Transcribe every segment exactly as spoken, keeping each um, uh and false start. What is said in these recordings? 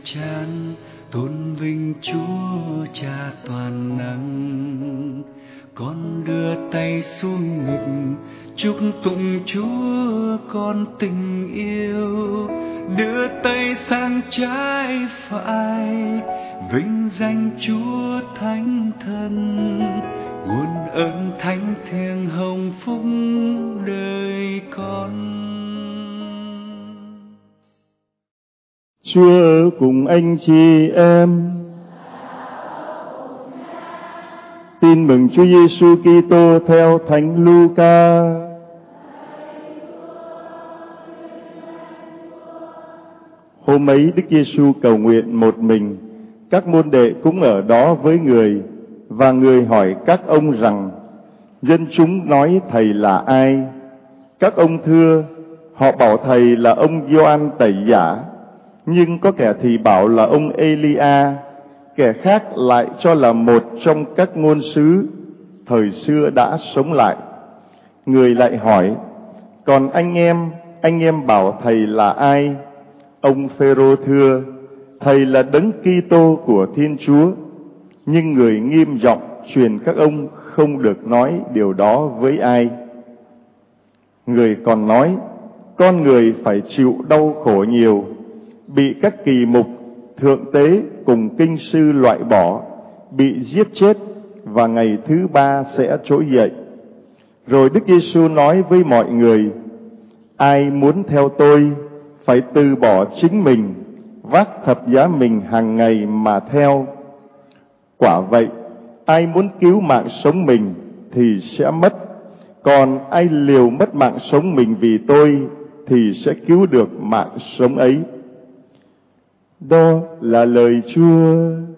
chan, tôn vinh Chúa Cha toàn năng. Con đưa tay xuống ngực, chúc tụng Chúa con tình yêu. Đưa tay sang trái phải, vinh danh Chúa Thánh Thần. Nguồn ơn thánh thiêng hồng phúc đời con. Chúa ở cùng anh chị em. Tin mừng Chúa Giêsu Kitô theo Thánh Luca. Hôm ấy Đức Giêsu cầu nguyện một mình, các môn đệ cũng ở đó với người, và người hỏi các ông rằng: dân chúng nói thầy là ai? Các ông thưa: họ bảo thầy là ông Gioan Tẩy Giả, nhưng có kẻ thì bảo là ông Elia, kẻ khác lại cho là một trong các ngôn sứ thời xưa đã sống lại. Người lại hỏi: còn anh em, anh em bảo thầy là ai? Ông Phêrô thưa: thầy là Đấng Kitô của Thiên Chúa. Nhưng người nghiêm giọng truyền các ông không được nói điều đó với ai. Người còn nói: con người phải chịu đau khổ nhiều, bị các kỳ mục, thượng tế cùng kinh sư loại bỏ, bị giết chết, và ngày thứ ba sẽ trỗi dậy. Rồi Đức Giêsu nói với mọi người: ai muốn theo tôi phải từ bỏ chính mình, vác thập giá mình hàng ngày mà theo. Quả vậy, ai muốn cứu mạng sống mình thì sẽ mất, còn ai liều mất mạng sống mình vì tôi thì sẽ cứu được mạng sống ấy. Đó là lời Chúa.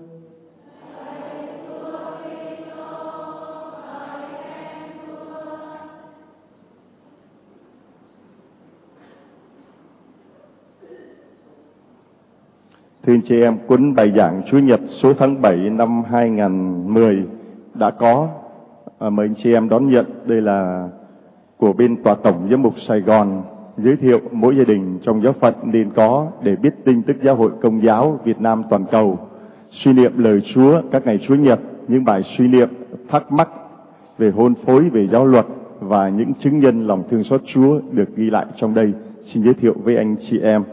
Thưa anh chị em, cuốn bài giảng Chúa Nhật số tháng bảy năm hai nghìn không trăm mười đã có. À, mời anh chị em đón nhận. Đây là của bên Tòa Tổng Giám mục Sài Gòn, giới thiệu mỗi gia đình trong giáo phận nên có để biết tin tức Giáo hội Công giáo Việt Nam toàn cầu. Suy niệm lời Chúa các ngày Chúa Nhật, những bài suy niệm thắc mắc về hôn phối, về giáo luật và những chứng nhân lòng thương xót Chúa được ghi lại trong đây. Xin giới thiệu với anh chị em.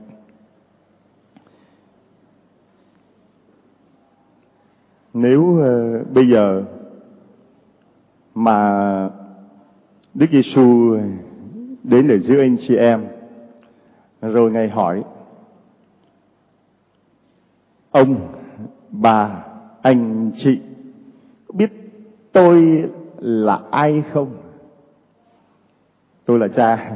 Nếu uh, bây giờ mà Đức Giêsu đến để giữa anh chị em, rồi Ngài hỏi: ông, bà, anh chị biết tôi là ai không? Tôi là Cha.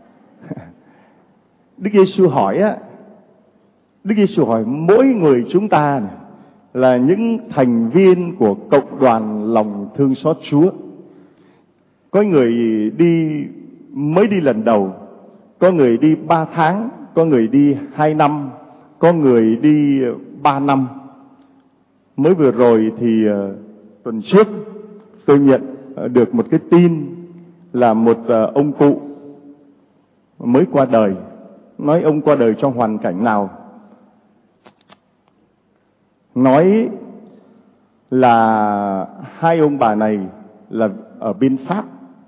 Đức Giêsu hỏi á, Đức Giêsu hỏi mỗi người chúng ta này, là những thành viên của cộng đoàn lòng thương xót Chúa. Có người đi mới đi lần đầu, có người đi ba tháng, có người đi hai năm, có người đi ba năm. Mới vừa rồi thì uh, tuần trước tôi nhận uh, được một cái tin là một uh, ông cụ mới qua đời. Nói ông qua đời trong hoàn cảnh nào? Nói là hai ông bà này là ở bên Pháp,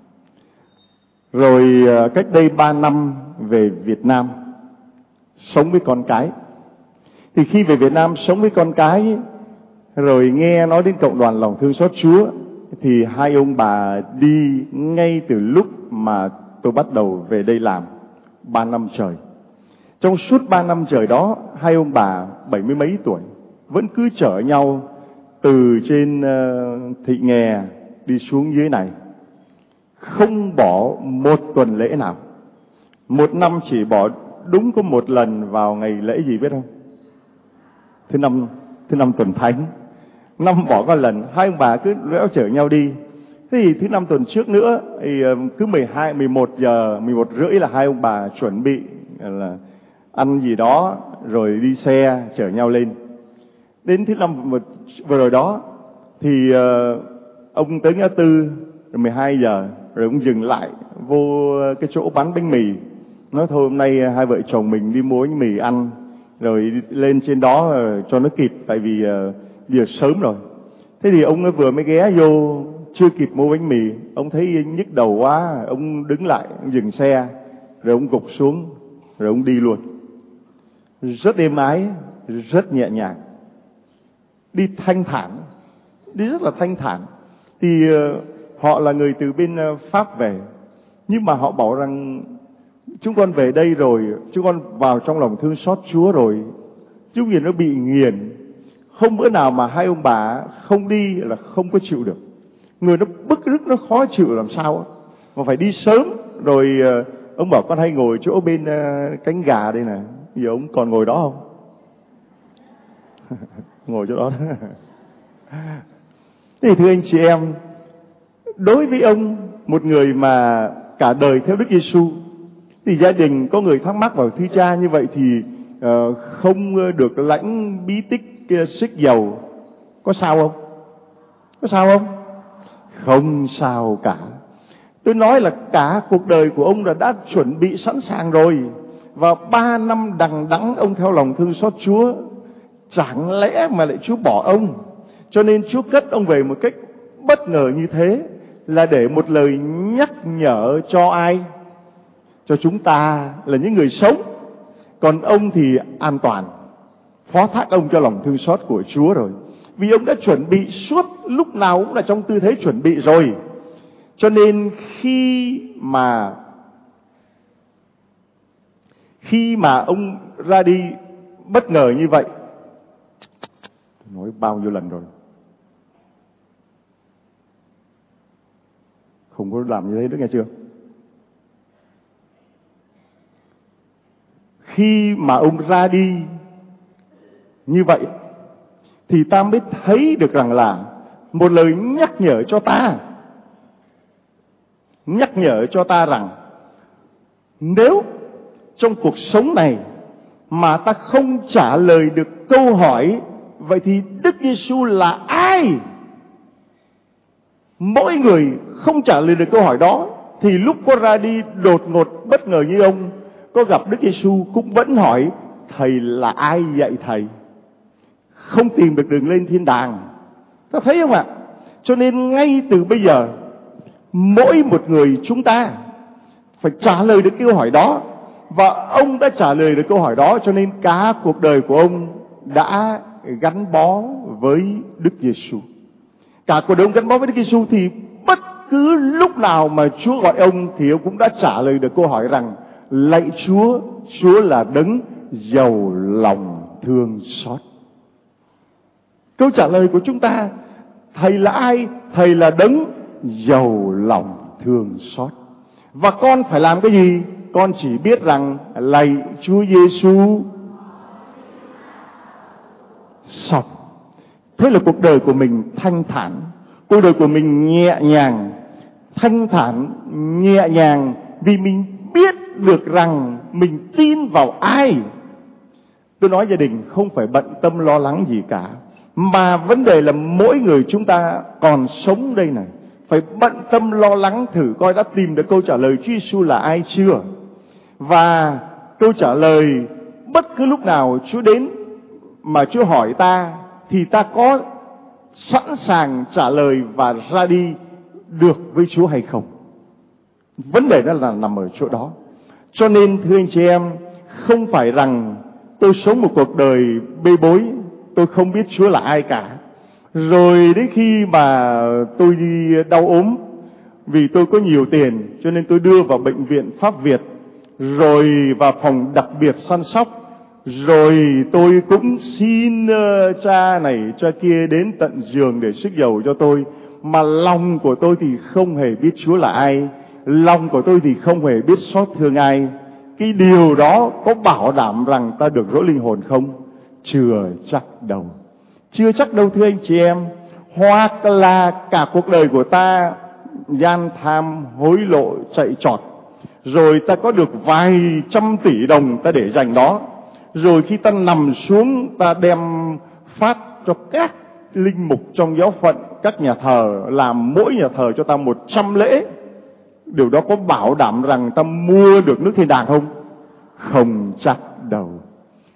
rồi cách đây ba năm về Việt Nam sống với con cái. Thì khi về Việt Nam sống với con cái, rồi nghe nói đến cộng đoàn lòng thương xót Chúa, thì hai ông bà đi ngay từ lúc mà tôi bắt đầu về đây làm, ba năm trời. Trong suốt ba năm trời đó, hai ông bà bảy mươi mấy tuổi vẫn cứ chở nhau từ trên uh, Thị Nghè đi xuống dưới này, không bỏ một tuần lễ nào. Một năm chỉ bỏ đúng có một lần vào ngày lễ gì biết không? Thứ năm, thứ năm tuần Thánh. Năm bỏ có lần, hai ông bà cứ léo chở nhau đi. Thế thì thứ năm tuần trước nữa thì cứ mười hai, mười một giờ, mười một rưỡi là hai ông bà chuẩn bị là ăn gì đó rồi đi xe chở nhau lên. Đến thứ năm vừa rồi đó thì uh, ông tới ngã tư rồi mười hai giờ, rồi ông dừng lại vô cái chỗ bán bánh mì. Nói thôi hôm nay hai vợ chồng mình đi mua bánh mì ăn, rồi lên trên đó cho nó kịp, tại vì uh, giờ sớm rồi. Thế thì ông vừa mới ghé vô, chưa kịp mua bánh mì, ông thấy nhức đầu quá, ông đứng lại, ông dừng xe, rồi ông gục xuống, rồi ông đi luôn. Rất êm ái, rất nhẹ nhàng, đi thanh thản, đi rất là thanh thản. Thì uh, họ là người từ bên uh, Pháp về, nhưng mà họ bảo rằng chúng con về đây rồi, chúng con vào trong lòng thương xót Chúa rồi, chúng nhìn nó bị nghiền, không bữa nào mà hai ông bà không đi là không có chịu được. Người nó bức rứt, nó khó chịu làm sao mà phải đi sớm. Rồi uh, ông bảo con hay ngồi chỗ bên uh, cánh gà đây nè, giờ ông còn ngồi đó không? Ngồi chỗ đó. Thì thưa anh chị em, đối với ông, một người mà cả đời theo Đức Giêsu, thì gia đình có người thắc mắc vào thưa cha như vậy thì uh, không được lãnh bí tích uh, xích dầu, có sao không? Có sao không? Không sao cả. Tôi nói là cả cuộc đời của ông là đã chuẩn bị sẵn sàng rồi. Và ba năm đằng đẵng ông theo lòng thương xót Chúa, chẳng lẽ mà lại Chúa bỏ ông? Cho nên Chúa cất ông về một cách bất ngờ như thế, là để một lời nhắc nhở cho ai? Cho chúng ta là những người sống. Còn ông thì an toàn, phó thác ông cho lòng thương xót của Chúa rồi. Vì ông đã chuẩn bị suốt lúc nào cũng là trong tư thế chuẩn bị rồi. Cho nên khi mà Khi mà ông ra đi bất ngờ như vậy, nói bao nhiêu lần rồi, không có làm như thế nữa, nghe chưa? Khi mà ông ra đi như vậy thì ta mới thấy được rằng là một lời nhắc nhở cho ta, nhắc nhở cho ta rằng nếu trong cuộc sống này mà ta không trả lời được câu hỏi vậy thì Đức Giêsu là ai? Mỗi người không trả lời được câu hỏi đó thì lúc có ra đi đột ngột bất ngờ như ông, có gặp Đức Giêsu cũng vẫn hỏi thầy là ai vậy thầy? Không tìm được đường lên thiên đàng. Ta thấy không ạ? Cho nên ngay từ bây giờ, mỗi một người chúng ta phải trả lời được câu hỏi đó. Và ông đã trả lời được câu hỏi đó, cho nên cả cuộc đời của ông đã gắn bó với Đức Giêsu. Cả cuộc đời ông gắn bó với Đức Giêsu thì bất cứ lúc nào mà Chúa gọi ông thì ông cũng đã trả lời được câu hỏi rằng lạy Chúa, Chúa là đấng giàu lòng thương xót. Câu trả lời của chúng ta, thầy là ai? Thầy là đấng giàu lòng thương xót. Và con phải làm cái gì? Con chỉ biết rằng lạy Chúa Giêsu, xong. Thế là cuộc đời của mình thanh thản, cuộc đời của mình nhẹ nhàng, thanh thản, nhẹ nhàng, vì mình biết được rằng mình tin vào ai. Tôi nói gia đình không phải bận tâm lo lắng gì cả, mà vấn đề là mỗi người chúng ta còn sống đây này, phải bận tâm lo lắng thử coi đã tìm được câu trả lời Chúa Giêsu là ai chưa. Và câu trả lời bất cứ lúc nào Chúa đến mà Chúa hỏi ta thì ta có sẵn sàng trả lời và ra đi được với Chúa hay không. Vấn đề đó là nằm ở chỗ đó. Cho nên thưa anh chị em, không phải rằng tôi sống một cuộc đời bê bối, tôi không biết Chúa là ai cả. Rồi đến khi mà tôi đi đau ốm, vì tôi có nhiều tiền cho nên tôi đưa vào bệnh viện Pháp Việt, rồi vào phòng đặc biệt săn sóc, rồi tôi cũng xin uh, cha này cha kia đến tận giường để xức dầu cho tôi. Mà lòng của tôi thì không hề biết Chúa là ai, lòng của tôi thì không hề biết xót thương ai. Cái điều đó có bảo đảm rằng ta được rỗi linh hồn không? Chưa chắc đâu. Chưa chắc đâu thưa anh chị em. Hoặc là cả cuộc đời của ta gian tham, hối lộ, chạy trọt, rồi ta có được vài trăm tỷ đồng ta để dành đó, rồi khi ta nằm xuống ta đem phát cho các linh mục trong giáo phận, các nhà thờ, làm mỗi nhà thờ cho ta một trăm lễ. Điều đó có bảo đảm rằng ta mua được nước thiên đàng không? Không chắc đâu.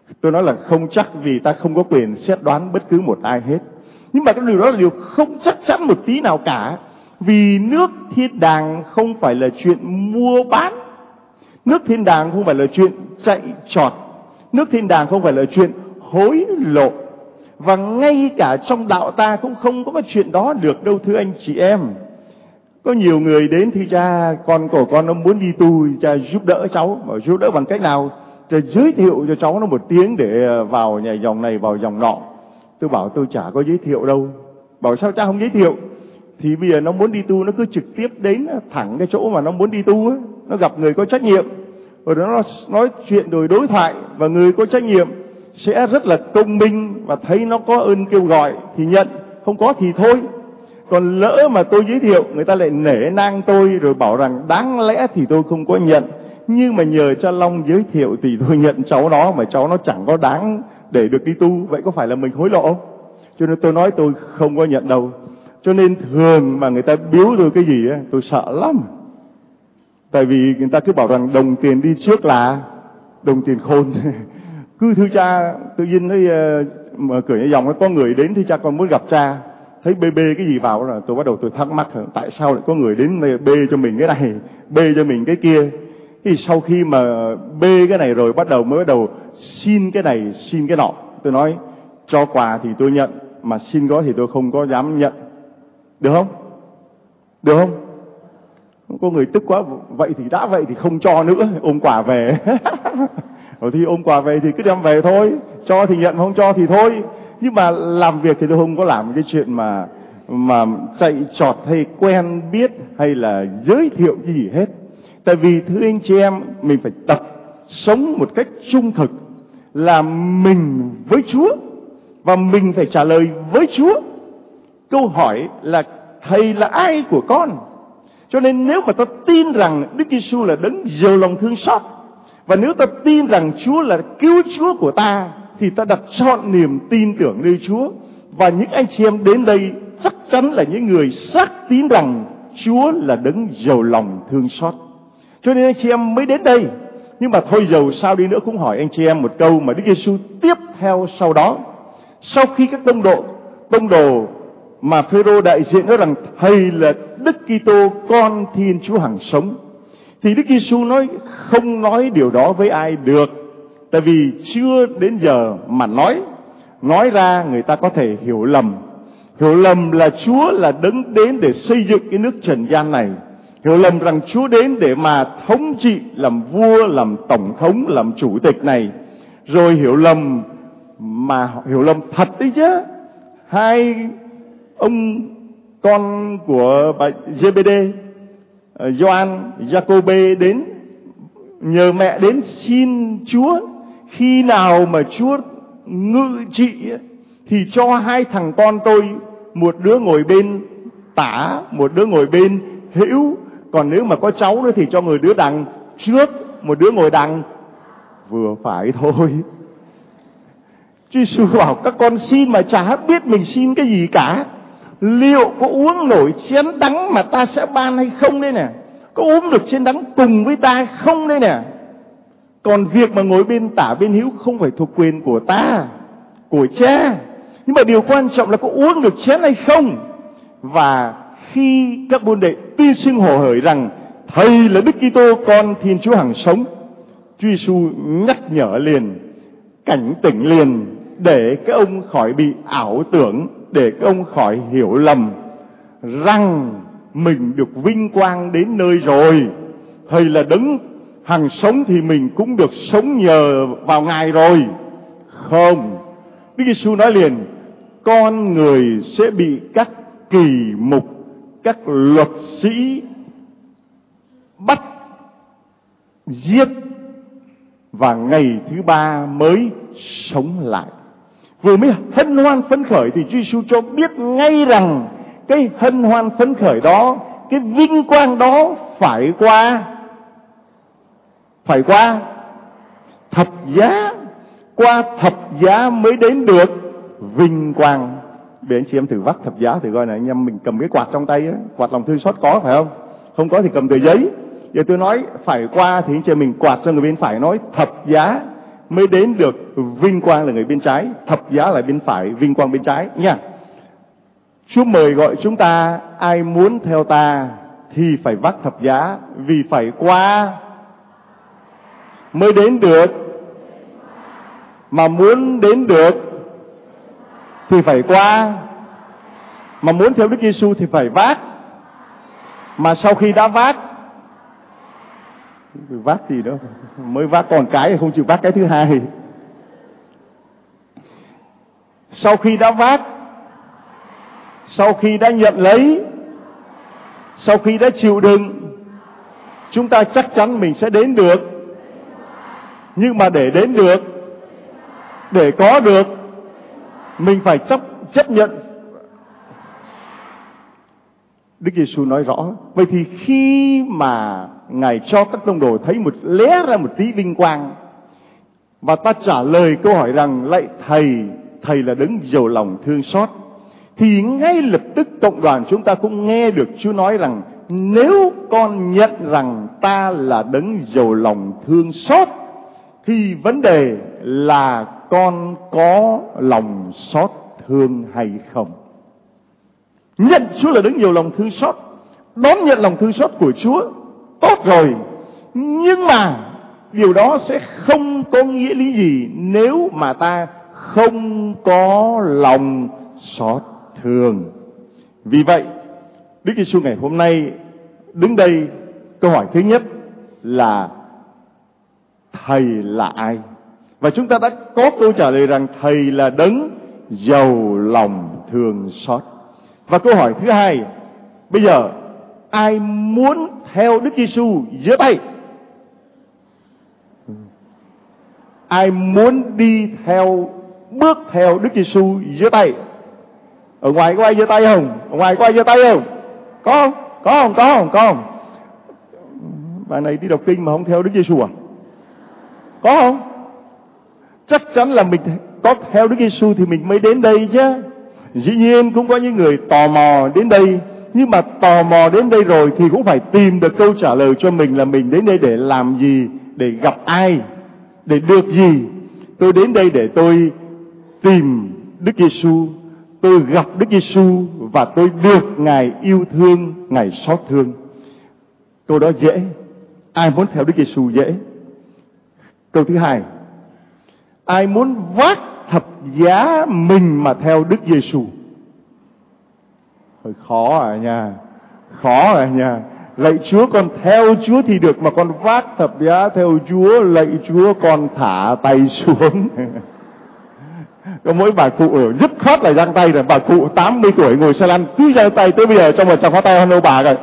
Tôi nói là không chắc vì ta không có quyền xét đoán bất cứ một ai hết. Nhưng mà cái điều đó là điều không chắc chắn một tí nào cả. Vì nước thiên đàng không phải là chuyện mua bán. Nước thiên đàng không phải là chuyện chạy trọt. Nước thiên đàng không phải là chuyện hối lộ. Và ngay cả trong đạo ta cũng không có cái chuyện đó được đâu thưa anh chị em. Có nhiều người đến thì cha, con của con nó muốn đi tu, cha giúp đỡ cháu. Mà giúp đỡ bằng cách nào? Cha giới thiệu cho cháu nó một tiếng để vào nhảy dòng này vào dòng nọ. Tôi bảo tôi chả có giới thiệu đâu. Bảo sao cha không giới thiệu? Thì bây giờ nó muốn đi tu, nó cứ trực tiếp đến thẳng cái chỗ mà nó muốn đi tu ấy. Nó gặp người có trách nhiệm, rồi nó nói chuyện rồi đối thoại. Và người có trách nhiệm sẽ rất là công minh và thấy nó có ơn kêu gọi thì nhận, không có thì thôi. Còn lỡ mà tôi giới thiệu, người ta lại nể nang tôi rồi bảo rằng đáng lẽ thì tôi không có nhận. Nhưng mà nhờ cha Long giới thiệu thì tôi nhận cháu nó, mà cháu nó chẳng có đáng để được đi tu. Vậy có phải là mình hối lộ không? Cho nên tôi nói tôi không có nhận đâu. Cho nên thường mà người ta biếu tôi cái gì ấy, tôi sợ lắm. Tại vì người ta cứ bảo rằng đồng tiền đi trước là đồng tiền khôn. Cứ thưa cha, tự nhiên thấy mở cửa nhà dòng có người đến, thì cha con muốn gặp cha. Thấy bê bê cái gì vào là tôi bắt đầu tôi thắc mắc, tại sao lại có người đến đây bê cho mình cái này, bê cho mình cái kia. Thì sau khi mà bê cái này rồi bắt đầu mới bắt đầu xin cái này, xin cái nọ. Tôi nói cho quà thì tôi nhận, mà xin có thì tôi không có dám nhận. Được không? Được không? Có người tức quá, vậy thì đã vậy thì không cho nữa, ôm quà về. Rồi thì ôm quà về thì cứ đem về thôi, cho thì nhận, không cho thì thôi. Nhưng mà làm việc thì tôi không có làm cái chuyện mà mà chạy trọt hay quen biết hay là giới thiệu cái gì hết. Tại vì thưa anh chị em, mình phải tập sống một cách trung thực, là mình với Chúa, và mình phải trả lời với Chúa. Câu hỏi là thầy là ai của con? Cho nên nếu mà ta tin rằng Đức Giêsu là đấng giàu lòng thương xót, và nếu ta tin rằng Chúa là cứu Chúa của ta, thì ta đặt trọn niềm tin tưởng nơi Chúa. Và những anh chị em đến đây chắc chắn là những người xác tín rằng Chúa là đấng giàu lòng thương xót. Cho nên anh chị em mới đến đây. Nhưng mà thôi dầu sao đi nữa cũng hỏi anh chị em một câu mà Đức Giêsu tiếp theo sau đó. Sau khi các tông độ, tông đồ mà Phêrô đại diện nói rằng thầy là Đức Kitô, con Thiên Chúa hằng sống, thì Đức Giêsu nói không nói điều đó với ai được. Tại vì chưa đến giờ mà nói, nói ra người ta có thể hiểu lầm. Hiểu lầm là Chúa là đấng đến để xây dựng cái nước trần gian này. Hiểu lầm rằng Chúa đến để mà thống trị, làm vua, làm tổng thống, làm chủ tịch này. Rồi hiểu lầm, mà hiểu lầm thật đấy chứ. Hai ông con của bà Giê-bê-đê, Gioan, Giacôbê đến nhờ mẹ đến xin Chúa. Khi nào mà Chúa ngự trị thì cho hai thằng con tôi, một đứa ngồi bên tả, một đứa ngồi bên hữu. Còn nếu mà có cháu nữa thì cho người đứa đằng trước, một đứa ngồi đằng vừa phải thôi. Chúa Giêsu bảo các con xin mà chả biết mình xin cái gì cả. Liệu có uống nổi chén đắng mà ta sẽ ban hay không đây nè? Có uống được chén đắng cùng với ta không đây nè? Còn việc mà ngồi bên tả bên hữu không phải thuộc quyền của ta, của cha. Nhưng mà điều quan trọng là có uống được chén hay không. Và khi các môn đệ tuyên xưng hồ hởi rằng thầy là Đức Kitô, con Thiên Chúa hằng sống, Chúa Giêsu nhắc nhở liền, cảnh tỉnh liền, để các ông khỏi bị ảo tưởng, để các ông khỏi hiểu lầm rằng mình được vinh quang đến nơi rồi. Thầy là đấng hằng sống thì mình cũng được sống nhờ vào Ngài rồi. Không, Đức Giêsu nói liền, con người sẽ bị các kỳ mục, các luật sĩ bắt giết, và ngày thứ ba mới sống lại. Vừa mới hân hoan phấn khởi thì Chúa Giêsu cho biết ngay rằng cái hân hoan phấn khởi đó, cái vinh quang đó phải qua phải qua thập giá. Qua thập giá mới đến được vinh quang. Để anh chị em thử vắt thập giá thử coi này, anh em mình cầm cái quạt trong tay ấy, quạt lòng thương xót có phải không? Không có thì cầm tờ giấy. Giờ tôi nói phải qua thì anh chị em mình quạt cho người bên phải nói thập giá. mới đến được vinh quang là người bên trái, thập giá là bên phải, vinh quang bên trái nha. Chúa mời gọi chúng ta, ai muốn theo ta thì phải vác thập giá, vì phải qua mới đến được. Mà muốn đến được thì phải qua. Mà muốn theo Đức Giêsu thì phải vác. Mà sau khi đã vác, vác gì đó, mới vác con cái không chịu vác cái thứ hai. Sau khi đã vác, sau khi đã nhận lấy, sau khi đã chịu đựng, chúng ta chắc chắn mình sẽ đến được. Nhưng mà để đến được, để có được, mình phải chấp, chấp nhận. Đức Giêsu nói rõ. Vậy thì khi mà Ngài cho các tông đồ thấy một lé ra một tí vinh quang, và ta trả lời câu hỏi rằng lạy Thầy, Thầy là đấng giàu lòng thương xót, thì ngay lập tức cộng đoàn chúng ta cũng nghe được Chúa nói rằng nếu con nhận rằng ta là đấng giàu lòng thương xót, thì vấn đề là con có lòng xót thương hay không. Nhận Chúa là đấng nhiều lòng thương xót, đón nhận lòng thương xót của Chúa, tốt rồi. Nhưng mà điều đó sẽ không có nghĩa lý gì nếu mà ta không có lòng xót thương. Vì vậy, Đức Giêsu ngày hôm nay đứng đây, câu hỏi thứ nhất là Thầy là ai? Và chúng ta đã có câu trả lời rằng Thầy là đấng giàu lòng thương xót. Và câu hỏi thứ hai, bây giờ ai muốn theo Đức Giêsu giơ tay? Ai muốn đi theo, bước theo Đức Giêsu giơ tay? Ở ngoài có ai giơ tay không? Ở ngoài có ai giơ tay không? Có không? Có không? Có không? Có không? Bà này đi đọc kinh mà không theo Đức Giêsu à? Có không? Chắc chắn là mình có theo Đức Giêsu thì mình mới đến đây chứ. Dĩ nhiên cũng có những người tò mò đến đây, nhưng mà tò mò đến đây rồi thì cũng phải tìm được câu trả lời cho mình là mình đến đây để làm gì, để gặp ai, để được gì. Tôi đến đây để tôi tìm Đức Giêsu, tôi gặp Đức Giêsu và tôi được Ngài yêu thương, Ngài xót thương. Câu đó dễ. Ai muốn theo Đức Giêsu dễ. Câu thứ hai, ai muốn vác thập giá mình mà theo Đức Giêsu? Hơi khó à nha, khó à nha. Lạy Chúa, con theo Chúa thì được, mà con vác thập giá theo Chúa, lạy Chúa con thả tay xuống. Có mỗi bà cụ ở dứt khoát là giang tay rồi. Bà cụ tám mươi tuổi ngồi xe lăn cứ giang tay tới bây giờ trong một chẳng có tay hơn đâu bà rồi.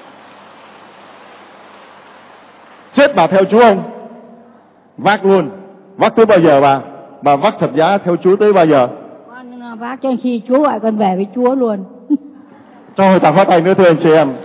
Chết bà theo Chúa không? Vác luôn. Vác tới bao giờ bà? Bà vác thập giá theo Chúa tới bao giờ? Con vác cho khi Chúa gọi con về với Chúa luôn. Cho chẳng có tay nữa thưa anh chị em.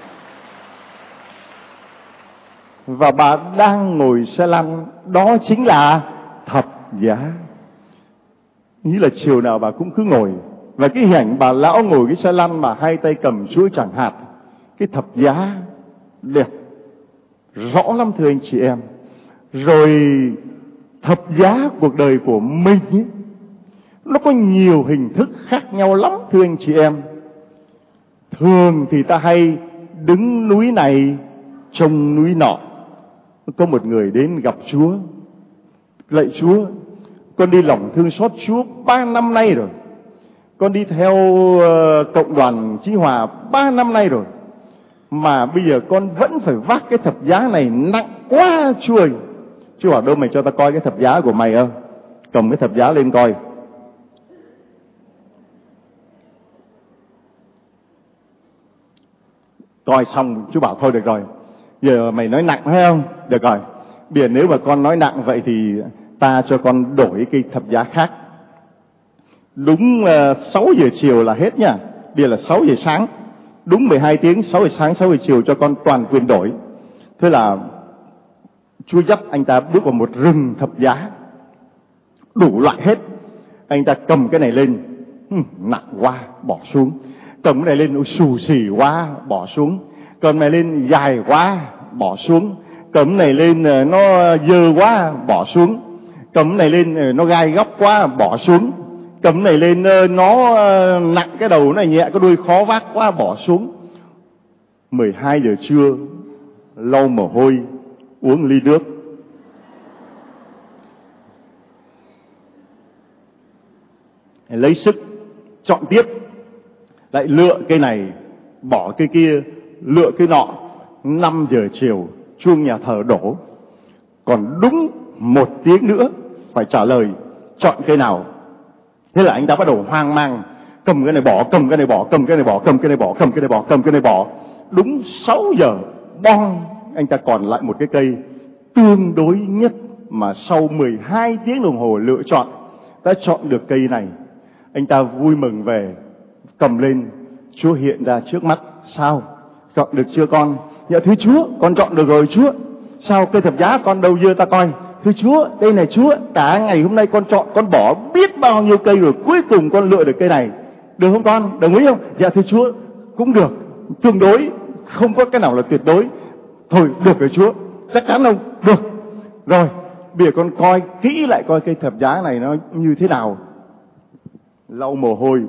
Và bà đang ngồi xe lăn, đó chính là thập giá. Nghĩ là chiều nào bà cũng cứ ngồi. Và cái hình ảnh bà lão ngồi cái xe lăn mà hai tay cầm chuỗi chẳng hạt, cái thập giá đẹp rõ lắm thưa anh chị em. Rồi thập giá cuộc đời của mình ấy, nó có nhiều hình thức khác nhau lắm thưa anh chị em. Thường thì ta hay đứng núi này trông núi nọ. Có một người đến gặp Chúa, lạy Chúa, con đi lòng thương xót Chúa ba năm nay rồi. Con đi theo uh, cộng đoàn Chí Hòa ba năm nay rồi. Mà bây giờ con vẫn phải vác cái thập giá này nặng quá Chúa ơi. Chúa bảo đâu mày cho ta coi cái thập giá của mày ơ. Cầm cái thập giá lên coi. Coi xong Chúa bảo thôi được rồi, giờ mày nói nặng phải không? Được rồi, bây giờ nếu mà con nói nặng vậy thì ta cho con đổi cái thập giá khác. Đúng uh, sáu giờ chiều là hết nha. Bây giờ là sáu giờ sáng. Đúng mười hai tiếng, sáu giờ sáng, sáu giờ chiều cho con toàn quyền đổi. Thế là Chúa dắt anh ta bước vào một rừng thập giá, đủ loại hết. Anh ta cầm cái này lên, hừm, nặng quá, bỏ xuống. Cầm cái này lên, xù xì quá, bỏ xuống. Cầm này lên, dài quá, bỏ xuống. Cầm này lên, nó dơ quá, bỏ xuống. Cầm này lên nó gai góc quá bỏ xuống. Cầm này lên nó nặng cái đầu này nhẹ cái đuôi khó vác quá bỏ xuống. mười hai giờ trưa, lau mồ hôi, uống ly nước. Lấy sức chọn tiếp, lại lựa cây này, bỏ cây kia, lựa cây nọ. Năm giờ chiều, chuông nhà thờ đổ. Còn đúng một tiếng nữa phải trả lời chọn cây nào. Thế là anh ta bắt đầu hoang mang, cầm cái này bỏ, cầm cái này bỏ, cầm cái này bỏ, cầm cái này bỏ, cầm cái này bỏ, cầm cái này bỏ. Đúng sáu giờ, bong, anh ta còn lại một cái cây tương đối nhất mà sau mười hai tiếng đồng hồ lựa chọn đã chọn được cây này. Anh ta vui mừng về, cầm lên, Chúa hiện ra trước mắt. Sao? Chọn được chưa con? Dạ thưa Chúa, con chọn được rồi Chúa. Sao cây thập giá con đâu dưa ta coi? Thưa Chúa, đây này Chúa, cả ngày hôm nay con chọn, con bỏ biết bao nhiêu cây rồi, cuối cùng con lựa được cây này. Được không con? Đồng ý không? Dạ thưa Chúa, cũng được, tương đối, không có cái nào là tuyệt đối. Thôi, được rồi Chúa, chắc chắn không? Được. Rồi, bây giờ con coi kỹ lại coi cây thập giá này nó như thế nào. Lau mồ hôi,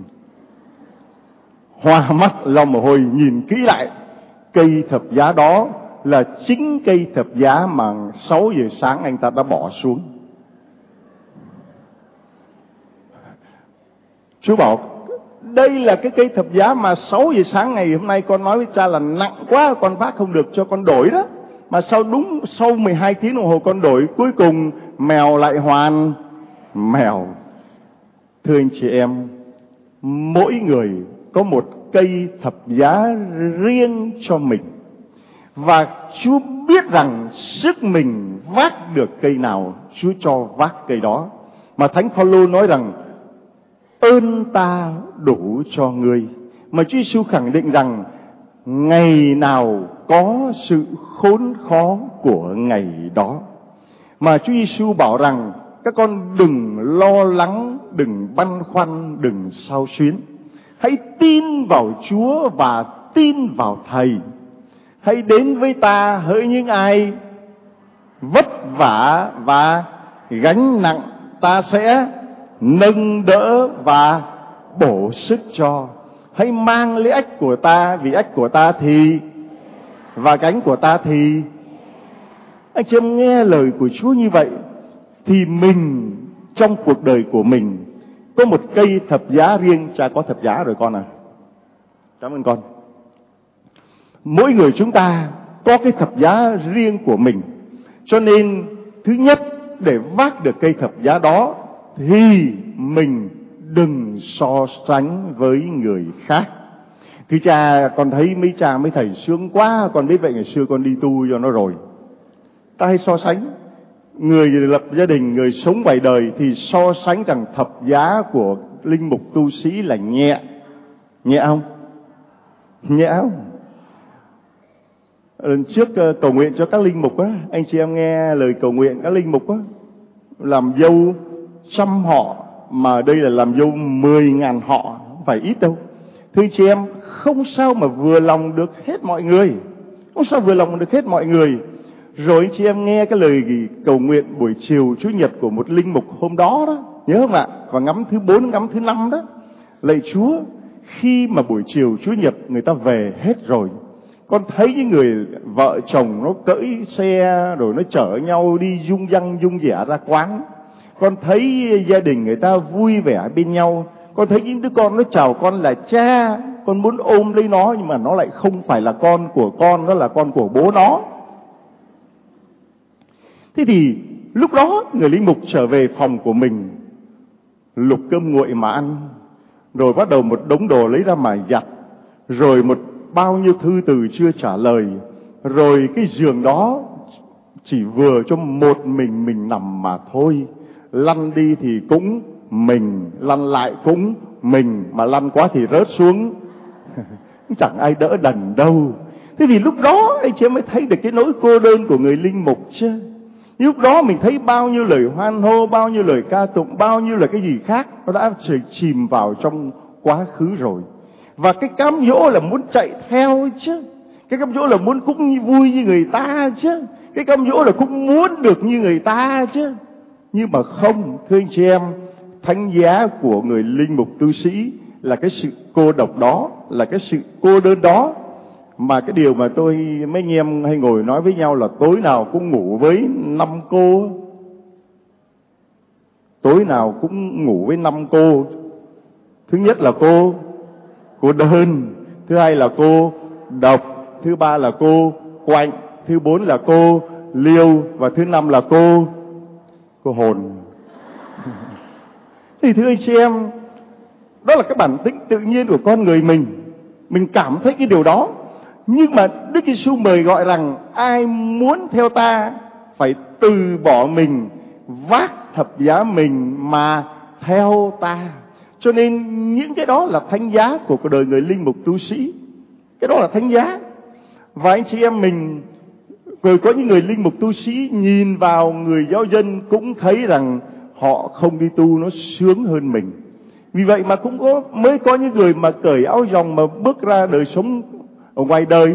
hoa mắt lau mồ hôi, nhìn kỹ lại. Cây thập giá đó là chính cây thập giá mà sáu giờ sáng anh ta đã bỏ xuống. Chúa bảo, đây là cái cây thập giá mà sáu giờ sáng ngày hôm nay con nói với cha là nặng quá, con vác không được cho con đổi đó. Mà sau đúng sau mười hai tiếng đồng hồ con đổi, cuối cùng mèo lại hoàn mèo. Thưa anh chị em, mỗi người có một cây thập giá riêng cho mình. Và Chúa biết rằng sức mình vác được cây nào, Chúa cho vác cây đó. Mà Thánh Phaolô nói rằng ơn ta đủ cho ngươi. Mà Chúa Giêsu khẳng định rằng ngày nào có sự khốn khó của ngày đó. Mà Chúa Giêsu bảo rằng các con đừng lo lắng, đừng băn khoăn, đừng xao xuyến. Hãy tin vào Chúa và tin vào Thầy. Hãy đến với ta hỡi những ai vất vả và gánh nặng, ta sẽ nâng đỡ và bổ sức cho. Hãy mang lấy ách của ta, vì ách của ta thì và gánh của ta thì. Anh chị em nghe lời của Chúa như vậy thì mình trong cuộc đời của mình có một cây thập giá riêng. Cha có thập giá rồi con à. Cảm ơn con. Mỗi người chúng ta có cái thập giá riêng của mình. Cho nên thứ nhất, để vác được cây thập giá đó thì mình đừng so sánh với người khác. Thưa cha, con thấy mấy cha mấy thầy sướng quá, con biết vậy ngày xưa con đi tu cho nó rồi. Ta hay so sánh. Người lập gia đình, người sống ngoài đời thì so sánh rằng thập giá của linh mục tu sĩ là nhẹ. Nhẹ không? Nhẹ không? Lần trước cầu nguyện cho các linh mục á, anh chị em nghe lời cầu nguyện các linh mục á, làm dâu trăm họ, mà đây là làm dâu mười ngàn họ, không phải ít đâu. Thưa anh chị em, không sao mà vừa lòng được hết mọi người, không sao vừa lòng được hết mọi người. Rồi anh chị em nghe cái lời cầu nguyện buổi chiều Chủ nhật của một linh mục hôm đó đó, nhớ không ạ? Và ngắm thứ bốn, ngắm thứ năm đó. Lạy Chúa, khi mà buổi chiều Chủ nhật người ta về hết rồi, con thấy những người vợ chồng nó cưỡi xe rồi nó chở nhau đi dung dăng dung dẻ ra quán. Con thấy gia đình người ta vui vẻ bên nhau. Con thấy những đứa con nó chào con là cha, con muốn ôm lấy nó, nhưng mà nó lại không phải là con của con, nó là con của bố nó. Thế thì lúc đó người linh mục trở về phòng của mình, lục cơm nguội mà ăn, rồi bắt đầu một đống đồ lấy ra mà giặt, rồi một bao nhiêu thư từ chưa trả lời, rồi cái giường đó chỉ vừa cho một mình mình nằm mà thôi. Lăn đi thì cũng mình, lăn lại cũng mình, mà lăn quá thì rớt xuống chẳng ai đỡ đần đâu. Thế thì lúc đó anh chị em mới thấy được cái nỗi cô đơn của người linh mục chứ. Lúc đó mình thấy bao nhiêu lời hoan hô, bao nhiêu lời ca tụng, bao nhiêu là cái gì khác, nó đã chìm vào trong quá khứ rồi. Và cái cám dỗ là muốn chạy theo chứ. Cái cám dỗ là muốn cũng vui như người ta chứ. Cái cám dỗ là cũng muốn được như người ta chứ. Nhưng mà không, thưa anh chị em, thánh giá của người linh mục tu sĩ là cái sự cô độc đó, là cái sự cô đơn đó. Mà cái điều mà tôi, mấy anh em hay ngồi nói với nhau là tối nào cũng ngủ với năm cô. Tối nào cũng ngủ với năm cô. Thứ nhất là cô, cô đơn. Thứ hai là cô độc. Thứ ba là cô quạnh. Thứ bốn là cô liêu. Và thứ năm là cô, cô hồn. Thì thưa anh chị em, đó là cái bản tính tự nhiên của con người mình. Mình cảm thấy cái điều đó. Nhưng mà Đức Giêsu mời gọi rằng ai muốn theo ta phải từ bỏ mình, vác thập giá mình mà theo ta. Cho nên những cái đó là thánh giá của cuộc đời người linh mục tu sĩ. Cái đó là thánh giá. Và anh chị em mình, rồi có những người linh mục tu sĩ nhìn vào người giáo dân cũng thấy rằng họ không đi tu nó sướng hơn mình. Vì vậy mà cũng có mới có những người mà cởi áo dòng mà bước ra đời sống ở ngoài đời.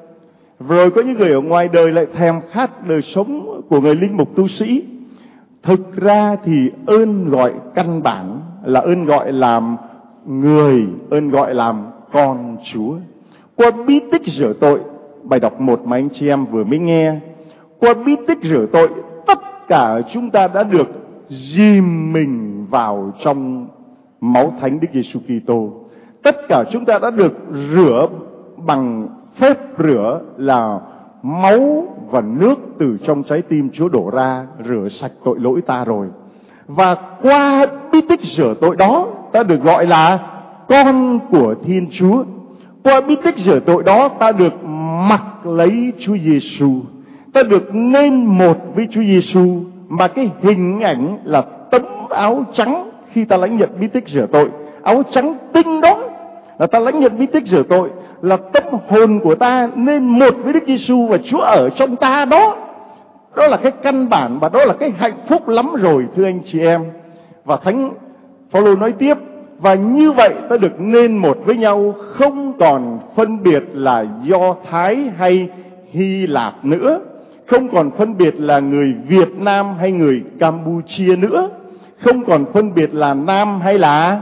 Rồi có những người ở ngoài đời lại thèm khát đời sống của người linh mục tu sĩ. Thực ra thì ơn gọi căn bản là ơn gọi làm người, ơn gọi làm con Chúa. Qua bí tích rửa tội, bài đọc một mà anh chị em vừa mới nghe, qua bí tích rửa tội, tất cả chúng ta đã được dìm mình vào trong máu thánh Đức Giêsu Kitô. Tất cả chúng ta đã được rửa bằng phép rửa là máu và nước từ trong trái tim Chúa đổ ra, rửa sạch tội lỗi ta rồi. Và qua bí tích rửa tội đó, ta được gọi là con của Thiên Chúa. Qua bí tích rửa tội đó, ta được mặc lấy Chúa Giêsu, ta được nên một với Chúa Giêsu. Mà cái hình ảnh là tấm áo trắng khi ta lãnh nhận bí tích rửa tội, áo trắng tinh đó là ta lãnh nhận bí tích rửa tội, là tâm hồn của ta nên một với Đức Giêsu và Chúa ở trong ta đó. Đó là cái căn bản và đó là cái hạnh phúc lắm rồi, thưa anh chị em. Và Thánh Phaolô nói tiếp, và như vậy ta được nên một với nhau, không còn phân biệt là Do Thái hay Hy Lạp nữa, không còn phân biệt là người Việt Nam hay người Campuchia nữa, không còn phân biệt là nam hay là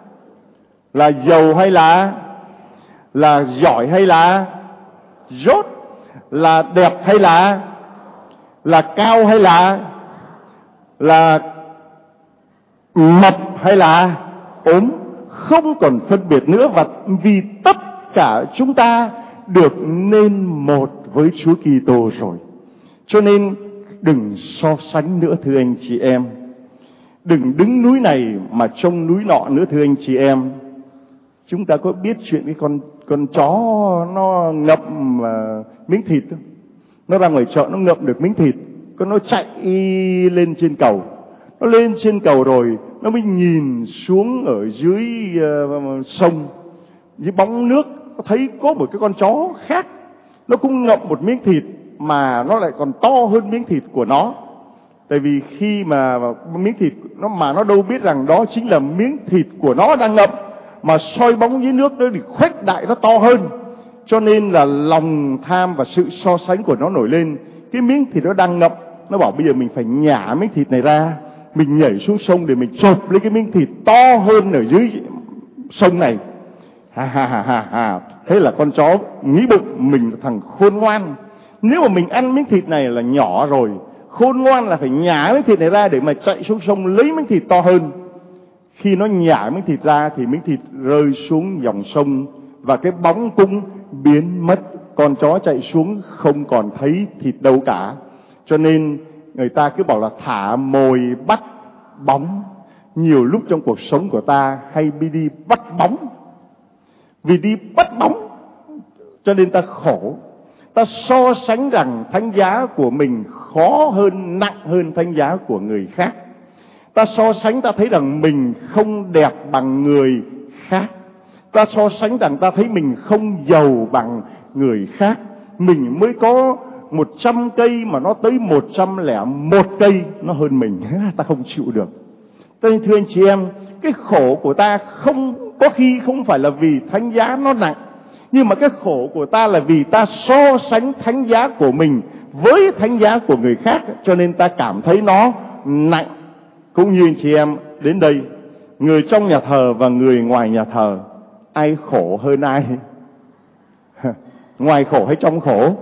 là giàu hay là là giỏi hay là dốt, là đẹp hay là là cao hay là là mập hay là ốm, không còn phân biệt nữa. Và vì tất cả chúng ta được nên một với Chúa Kitô rồi. Cho nên đừng so sánh nữa, thưa anh chị em. Đừng đứng núi này mà trông núi nọ nữa, thưa anh chị em. Chúng ta có biết chuyện cái con con chó nó ngậm uh, miếng thịt không? Nó ra ngoài chợ nó ngậm được miếng thịt, con nó chạy lên trên cầu. Nó lên trên cầu rồi nó mới nhìn xuống ở dưới uh, sông, dưới bóng nước, nó thấy có một cái con chó khác, nó cũng ngậm một miếng thịt mà nó lại còn to hơn miếng thịt của nó. Tại vì khi mà miếng thịt nó mà nó đâu biết rằng đó chính là miếng thịt của nó đang ngậm, mà soi bóng dưới nước nó thì khuếch đại, nó to hơn. Cho nên là lòng tham và sự so sánh của nó nổi lên. Cái miếng thịt nó đang ngậm, nó bảo bây giờ mình phải nhả miếng thịt này ra, mình nhảy xuống sông để mình chộp lấy cái miếng thịt to hơn ở dưới sông này. Ha ha ha ha ha. Thế là con chó nghĩ bụng mình là thằng khôn ngoan. Nếu mà mình ăn miếng thịt này là nhỏ rồi, khôn ngoan là phải nhả miếng thịt này ra để mà chạy xuống sông lấy miếng thịt to hơn. Khi nó nhả miếng thịt ra thì miếng thịt rơi xuống dòng sông và cái bóng cũng biến mất. Con chó chạy xuống không còn thấy thịt đâu cả. Cho nên người ta cứ bảo là thả mồi bắt bóng. Nhiều lúc trong cuộc sống của ta hay bị đi bắt bóng. Vì đi bắt bóng cho nên ta khổ. Ta so sánh rằng thánh giá của mình khó hơn, nặng hơn thánh giá của người khác. Ta so sánh ta thấy rằng mình không đẹp bằng người khác. Ta so sánh rằng ta thấy mình không giàu bằng người khác. Mình mới có một trăm cây mà nó tới một trăm lẻ một cây nó hơn mình. Ta không chịu được. Cho nên thưa anh chị em, cái khổ của ta không có khi không phải là vì thánh giá nó nặng, nhưng mà cái khổ của ta là vì ta so sánh thánh giá của mình với thánh giá của người khác, cho nên ta cảm thấy nó nặng cũng như anh chị em đến đây, người trong nhà thờ và người ngoài nhà thờ, ai khổ hơn ai? Ngoài khổ hay trong khổ?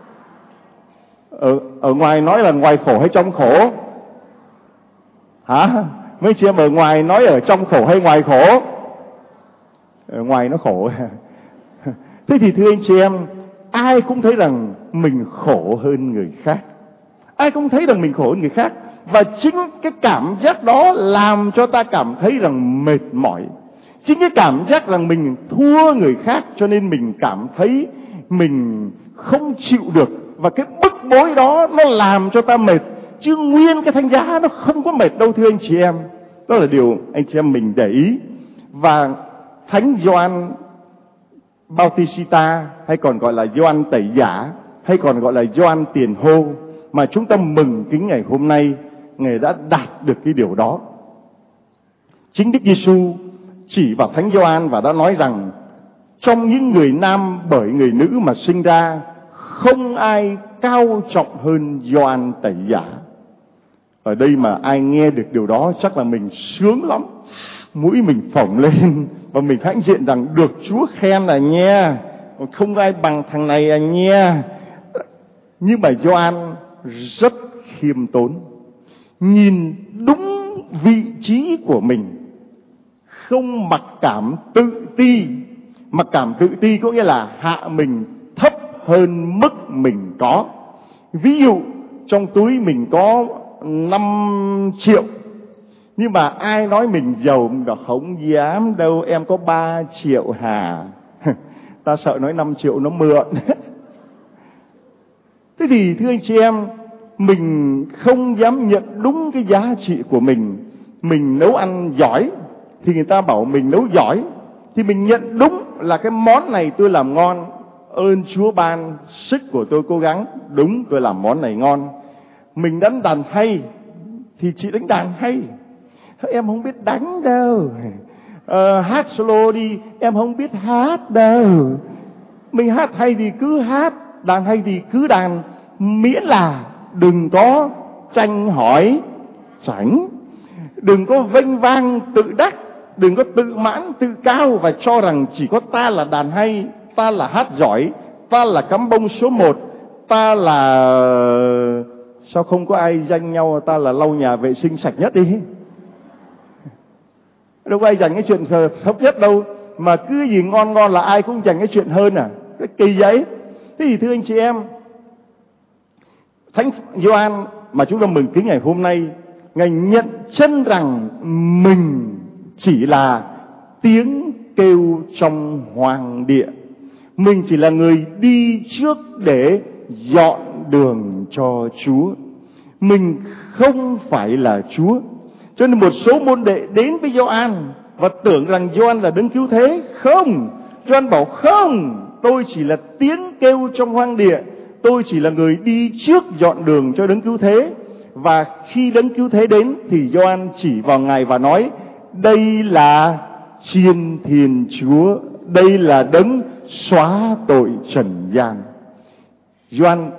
Ở, ở ngoài nói là ngoài khổ hay trong khổ? Hả? Mấy chị em ở ngoài nói ở trong khổ hay ngoài khổ? Ở ngoài nó khổ. Thế thì thưa anh chị em, ai cũng thấy rằng mình khổ hơn người khác. Ai cũng thấy rằng mình khổ hơn người khác. Và chính cái cảm giác đó làm cho ta cảm thấy rằng mệt mỏi. Chính cái cảm giác rằng mình thua người khác cho nên mình cảm thấy mình không chịu được. Và cái bức bối đó nó làm cho ta mệt. Chứ nguyên cái thánh giá nó không có mệt đâu thưa anh chị em. Đó là điều anh chị em mình để ý. Và Thánh Gioan Bautista, hay còn gọi là Gioan Tẩy Giả, hay còn gọi là Gioan Tiền Hô, mà chúng ta mừng kính ngày hôm nay, Ngài đã đạt được cái điều đó. Chính Đức Giêsu chỉ vào Thánh Gioan và đã nói rằng trong những người nam bởi người nữ mà sinh ra, không ai cao trọng hơn Gioan Tẩy Giả. Ở đây mà ai nghe được điều đó chắc là mình sướng lắm, mũi mình phồng lên và mình hãnh diện rằng được Chúa khen là nha, không ai bằng thằng này à nha. Nhưng mà Gioan rất khiêm tốn, nhìn đúng vị trí của mình, không mặc cảm tự ti. Mặc cảm tự ti có nghĩa là hạ mình thấp hơn mức mình có. Ví dụ trong túi mình có năm triệu, nhưng mà ai nói mình giàu, mình bảo không dám đâu, em có ba triệu hà. Ta sợ nói năm triệu nó mượn. Thế thì thưa anh chị em, mình không dám nhận đúng cái giá trị của mình. Mình nấu ăn giỏi thì người ta bảo mình nấu giỏi, thì mình nhận đúng là cái món này tôi làm ngon, ơn Chúa ban, sức của tôi cố gắng, đúng tôi làm món này ngon. Mình đánh đàn hay thì chị đánh đàn hay, em không biết đánh đâu. Ờ, hát solo đi, em không biết hát đâu. Mình hát hay thì cứ hát, đàn hay thì cứ đàn, miễn là đừng có tranh hỏi chảnh, đừng có vênh vang tự đắc, đừng có tự mãn tự cao và cho rằng chỉ có ta là đàn hay, ta là hát giỏi, ta là cắm bông số một, ta là... Sao không có ai danh nhau ta là lau nhà vệ sinh sạch nhất đi? Đâu có ai dành cái chuyện thấp nhất đâu, mà cứ gì ngon ngon là ai cũng dành cái chuyện hơn à? Cái kỳ vậy. Thế thì thưa anh chị em, Thánh Gioan mà chúng ta mừng kính ngày hôm nay, Ngài nhận chân rằng mình chỉ là tiếng kêu trong hoàng địa. Mình chỉ là người đi trước để dọn đường cho Chúa. Mình không phải là Chúa. Cho nên một số môn đệ đến với Gioan và tưởng rằng Gioan là đấng cứu thế. Không, Gioan bảo không, tôi chỉ là tiếng kêu trong hoang địa, tôi chỉ là người đi trước dọn đường cho đấng cứu thế. Và khi đấng cứu thế đến thì Gioan chỉ vào Ngài và nói: đây là Chiên Thiên Chúa, đây là đấng xóa tội trần gian. Gioan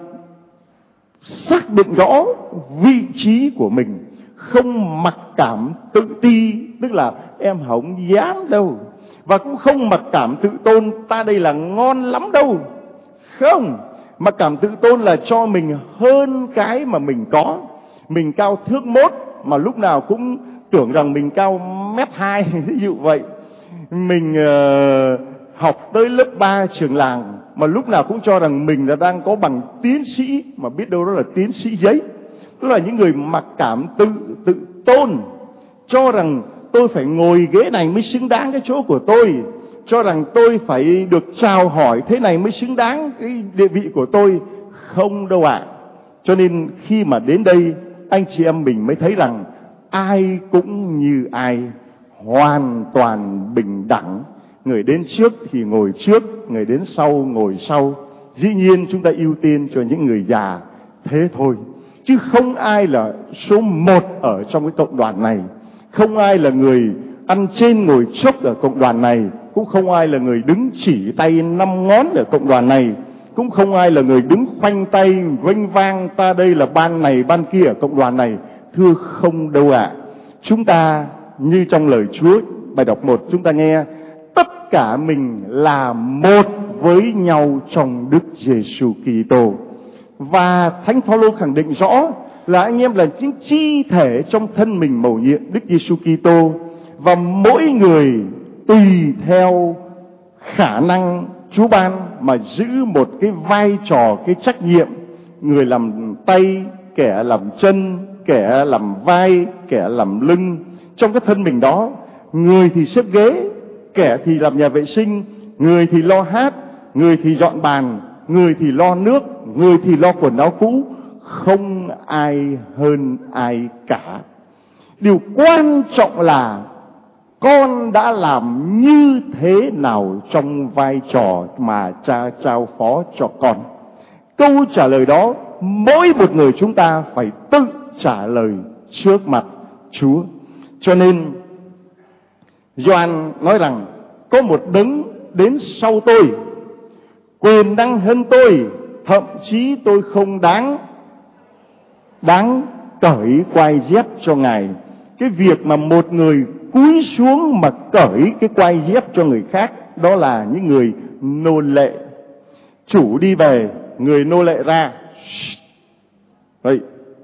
xác định rõ vị trí của mình, không mặc cảm tự ti, tức là em không dám đâu, và cũng không mặc cảm tự tôn, ta đây là ngon lắm đâu. Không, mặc cảm tự tôn là cho mình hơn cái mà mình có. Mình cao thước mốt mà lúc nào cũng tưởng rằng mình cao mét hai, ví dụ vậy. Mình uh, học tới lớp ba trường làng mà lúc nào cũng cho rằng mình là đang có bằng tiến sĩ, mà biết đâu đó là tiến sĩ giấy. Tức là những người mặc cảm tự tự tôn, cho rằng tôi phải ngồi ghế này mới xứng đáng cái chỗ của tôi, cho rằng tôi phải được chào hỏi thế này mới xứng đáng cái địa vị của tôi. Không đâu ạ. À. Cho nên khi mà đến đây, anh chị em mình mới thấy rằng ai cũng như ai, hoàn toàn bình đẳng. Người đến trước thì ngồi trước, người đến sau ngồi sau. Dĩ nhiên chúng ta ưu tiên cho những người già, thế thôi. Chứ không ai là số một ở trong cái cộng đoàn này. Không ai là người ăn trên ngồi chốc ở cộng đoàn này. Cũng không ai là người đứng chỉ tay năm ngón ở cộng đoàn này. Cũng không ai là người đứng khoanh tay vênh vang ta đây là ban này ban kia ở cộng đoàn này. Thưa không đâu ạ. À. Chúng ta như trong lời Chúa, bài đọc một chúng ta nghe, tất cả mình là một với nhau trong Đức Giêsu Kitô. Và Thánh Phaolô khẳng định rõ là anh em là những chi thể trong thân mình mầu nhiệm Đức Giêsu Kitô, và mỗi người tùy theo khả năng Chúa ban mà giữ một cái vai trò, cái trách nhiệm. Người làm tay, kẻ làm chân, kẻ làm vai, kẻ làm lưng trong cái thân mình đó. Người thì xếp ghế, kẻ thì làm nhà vệ sinh, người thì lo hát, người thì dọn bàn, người thì lo nước, người thì lo quần áo cũ. Không ai hơn ai cả. Điều quan trọng là con đã làm như thế nào trong vai trò mà Cha trao phó cho con. Câu trả lời đó mỗi một người chúng ta phải tự trả lời trước mặt Chúa. Cho nên Gioan nói rằng có một đấng đến sau tôi, quyền năng hơn tôi, thậm chí tôi không đáng đáng cởi quai dép cho Ngài. Cái việc mà một người cúi xuống mà cởi cái quai dép cho người khác, đó là những người nô lệ. Chủ đi về, người nô lệ ra. Vậy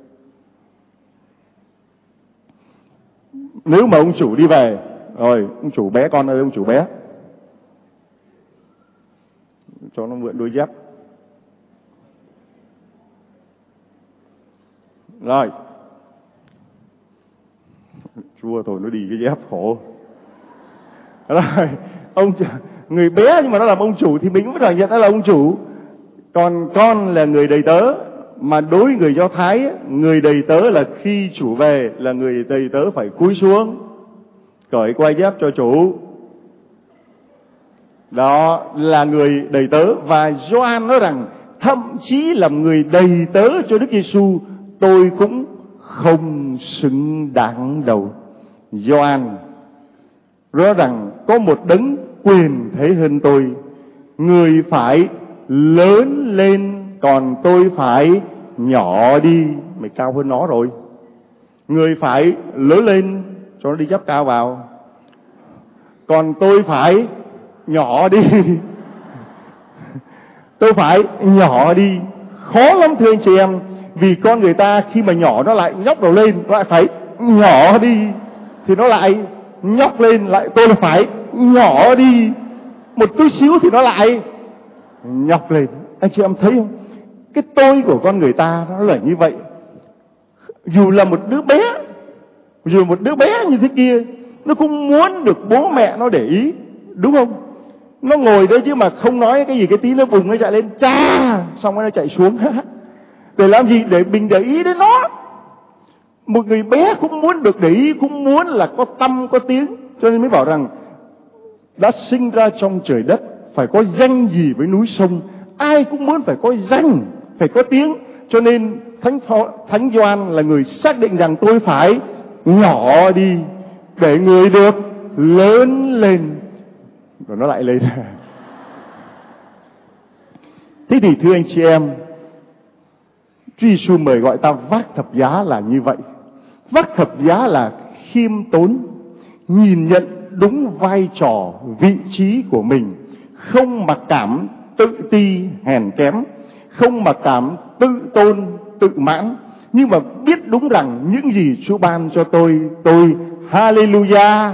nếu mà ông chủ đi về, rồi ông chủ bé con ơi, ông chủ bé cho nó mượn đôi dép. Rồi chua thôi, nó đi cái dép khổ. Rồi ông người bé nhưng mà nó làm ông chủ thì mình cũng phải nhận nó là ông chủ. Còn con là người đầy tớ, mà đối với người Do Thái, người đầy tớ là khi chủ về là người đầy tớ phải cúi xuống cởi quai dép cho chủ. Đó là người đầy tớ. Và Gioan nói rằng thậm chí là người đầy tớ cho Đức Giêsu, tôi cũng không xứng đáng đâu. Gioan nói rằng có một đấng quyền thế hơn tôi, người phải lớn lên, còn tôi phải nhỏ đi. Mày cao hơn nó rồi. Người phải lớn lên cho nó đi dép cao vào, còn tôi phải nhỏ đi. Tôi phải nhỏ đi. Khó lắm thưa anh chị em. Vì con người ta khi mà nhỏ nó lại nhóc đầu lên, nó lại phải nhỏ đi, thì nó lại nhóc lên, lại tôi phải nhỏ đi một tí xíu thì nó lại nhóc lên. Anh chị em thấy không? Cái tôi của con người ta nó là như vậy. Dù là một đứa bé, dù một đứa bé như thế kia, nó cũng muốn được bố mẹ nó để ý, đúng không? Nó ngồi đấy chứ mà không nói cái gì, cái tí nó vùng nó chạy lên cha, xong rồi nó chạy xuống. Để làm gì? Để mình để ý đến nó. Một người bé cũng muốn được để ý, cũng muốn là có tâm có tiếng. Cho nên mới bảo rằng đã sinh ra trong trời đất, phải có danh gì với núi sông. Ai cũng muốn phải có danh, phải có tiếng. Cho nên Thánh Thánh Gioan là người xác định rằng tôi phải nhỏ đi để người được lớn lên. Rồi nó lại lên. Thế thì thưa anh chị em, Chúa Giêsu mời gọi ta vác thập giá là như vậy. Vác thập giá là khiêm tốn, nhìn nhận đúng vai trò, vị trí của mình, không mặc cảm tự ti hèn kém, không mặc cảm tự tôn tự mãn, nhưng mà biết đúng rằng những gì Chúa ban cho tôi, tôi hallelujah,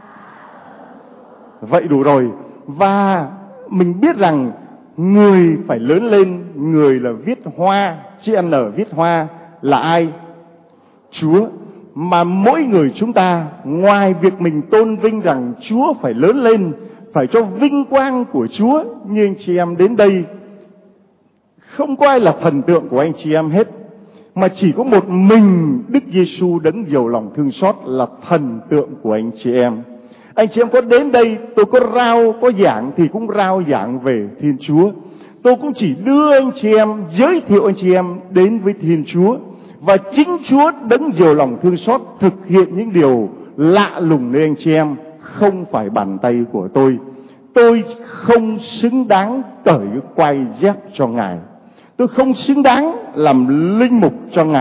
vậy đủ rồi. Và mình biết rằng người phải lớn lên, người là viết hoa, chữ N viết hoa là ai? Chúa. Mà mỗi người chúng ta, ngoài việc mình tôn vinh rằng Chúa phải lớn lên, phải cho vinh quang của Chúa, như anh chị em đến đây không có ai là thần tượng của anh chị em hết, mà chỉ có một mình Đức Giêsu đấng giàu lòng thương xót là thần tượng của anh chị em. Anh chị em có đến đây, tôi có rao, có giảng thì cũng rao giảng về Thiên Chúa. Tôi cũng chỉ đưa anh chị em, giới thiệu anh chị em đến với Thiên Chúa. Và chính Chúa đấng giàu lòng thương xót thực hiện những điều lạ lùng nơi anh chị em, không phải bàn tay của tôi. Tôi không xứng đáng cởi quai dép cho Ngài. Tôi không xứng đáng làm linh mục cho Ngài.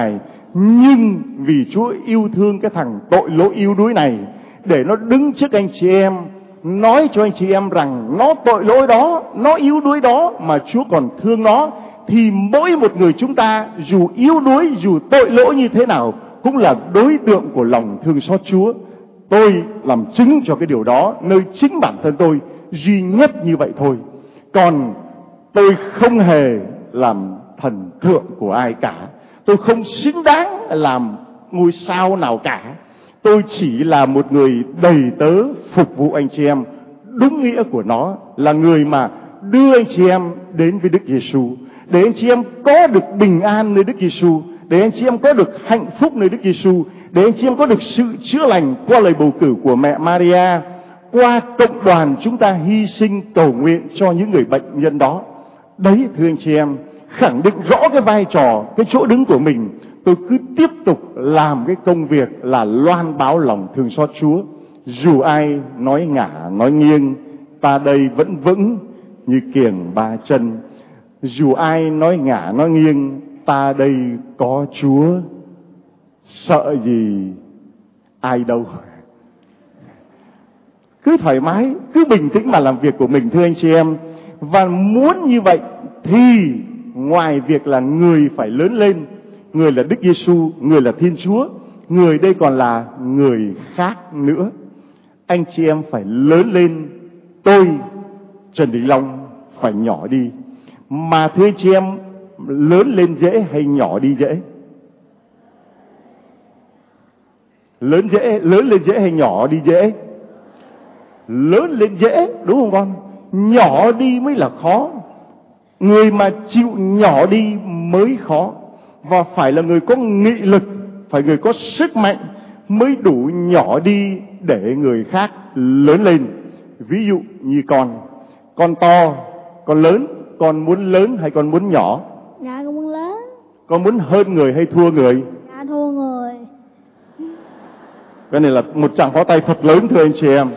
Nhưng vì Chúa yêu thương cái thằng tội lỗi yếu đuối này, để nó đứng trước anh chị em, nói cho anh chị em rằng nó tội lỗi đó, nó yếu đuối đó mà Chúa còn thương nó, thì mỗi một người chúng ta dù yếu đuối, dù tội lỗi như thế nào cũng là đối tượng của lòng thương xót Chúa. Tôi làm chứng cho cái điều đó nơi chính bản thân tôi, duy nhất như vậy thôi. Còn tôi không hề làm thần tượng của ai cả, tôi không xứng đáng làm ngôi sao nào cả. Tôi chỉ là một người đầy tớ phục vụ anh chị em, đúng nghĩa của nó là người mà đưa anh chị em đến với Đức Giêsu, để anh chị em có được bình an nơi Đức Giêsu, để anh chị em có được hạnh phúc nơi Đức Giêsu, để anh chị em có được sự chữa lành qua lời bầu cử của mẹ Maria, qua cộng đoàn chúng ta hy sinh cầu nguyện cho những người bệnh nhân đó. Đấy, thưa anh chị em, khẳng định rõ cái vai trò, cái chỗ đứng của mình. Tôi cứ tiếp tục làm cái công việc là loan báo lòng thương xót Chúa. Dù ai nói ngả nói nghiêng, ta đây vẫn vững như kiềng ba chân. Dù ai nói ngả nói nghiêng, ta đây có Chúa, sợ gì ai đâu. Cứ thoải mái, cứ bình tĩnh mà làm việc của mình, thưa anh chị em. Và muốn như vậy thì ngoài việc là người phải lớn lên, người là Đức Giêsu, người là Thiên Chúa, người đây còn là người khác nữa. Anh chị em phải lớn lên. Tôi, Trần Đình Long, phải nhỏ đi. Mà thưa anh chị em, lớn lên dễ hay nhỏ đi dễ? Lớn dễ, lớn lên dễ hay nhỏ đi dễ? Lớn lên dễ, đúng không con? Nhỏ đi mới là khó. Người mà chịu nhỏ đi mới khó. Và phải là người có nghị lực, phải người có sức mạnh mới đủ nhỏ đi để người khác lớn lên. Ví dụ như con, con to, con lớn, con muốn lớn hay con muốn nhỏ? Dạ con muốn lớn. Con muốn hơn người hay thua người? Dạ thua người. Cái này là một tràng pháo tay thật lớn, thưa anh chị em.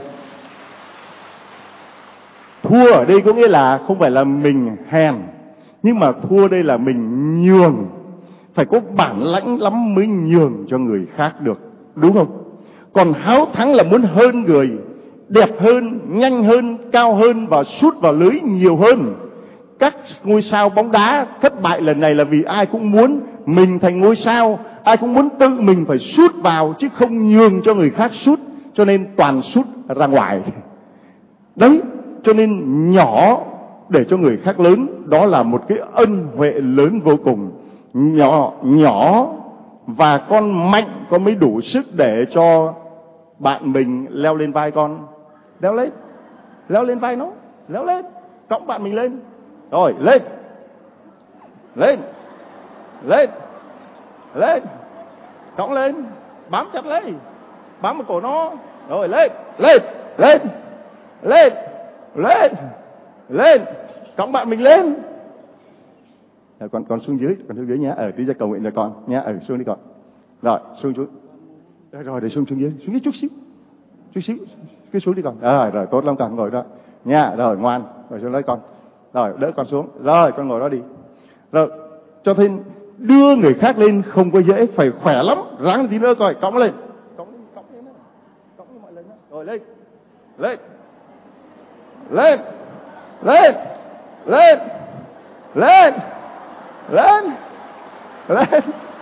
Thua ở đây có nghĩa là không phải là mình hèn, nhưng mà thua đây là mình nhường. Phải có bản lãnh lắm mới nhường cho người khác được, đúng không? Còn háo thắng là muốn hơn người, đẹp hơn, nhanh hơn, cao hơn và sút vào lưới nhiều hơn. Các ngôi sao bóng đá thất bại lần này là vì ai cũng muốn mình thành ngôi sao, ai cũng muốn tự mình phải sút vào chứ không nhường cho người khác sút, cho nên toàn sút ra ngoài. Đấy, cho nên nhỏ để cho người khác lớn, đó là một cái ân huệ lớn vô cùng. Nhỏ nhỏ và con mạnh, con mới đủ sức để cho bạn mình leo lên vai con. Leo lên, leo lên vai nó, leo lên, cõng bạn mình lên. Rồi, lên, lên, lên, lên, cõng lên, bám chặt lấy, bám vào cổ nó. Rồi, lên, lên, lên, lên, lên, lên, cõng bạn mình lên. Rồi, con con xuống dưới, con xuống dưới nhé. Ở tí ra cầu nguyện cho con nhé. Ở xuống đi con. Rồi, xuống xuống. Rồi, để xuống xuống dưới, xuống dưới chút xíu, chút xíu, cứ xuống đi con. Rồi, rồi tốt lắm con, ngồi đó nha. Rồi ngoan, rồi xuống lấy con. Rồi đỡ con xuống. Rồi con ngồi đó đi. Rồi cho thêm đưa người khác lên không có dễ, phải khỏe lắm. Ráng tí nữa coi, cõng lên, cõng cõng lên, cõng như mọi lần đó. Rồi lên, lên, lên, lên, lên, lên, lên, lên.